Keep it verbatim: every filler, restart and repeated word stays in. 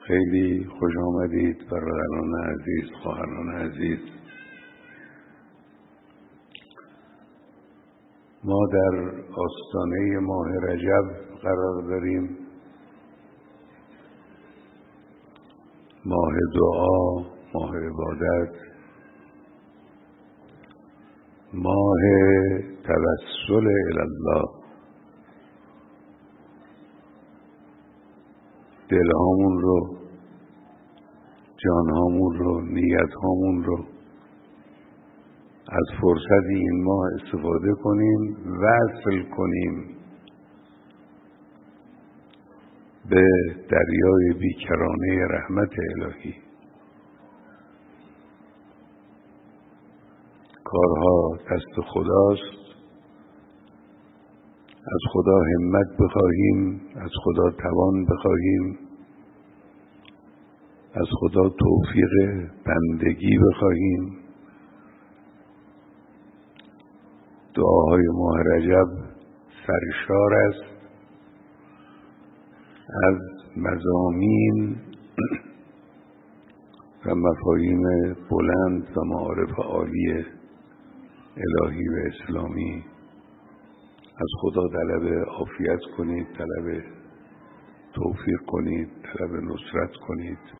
خیلی خوش آمدید برادران عزیز، خواهران عزیز. ما در آستانه ماه رجب قرار داریم، ماه دعا، ماه عبادت، ماه توسل الی الله. دلهامون رو، جانهامون رو، نیتهامون رو از فرصت این ماه استفاده کنیم، وصل کنیم به دریای بیکرانه رحمت الهی. کارها دست خداست، از خدا همت بخواهیم، از خدا توان بخواهیم، از خدا توفیق بندگی بخواهیم. دعاهای ماه رجب سرشار است از مضامین و مفاهیم بلند و معارف عالی الهی و اسلامی. از خدا طلب عافیت کنید، طلب توفیق کنید، طلب نصرت کنید.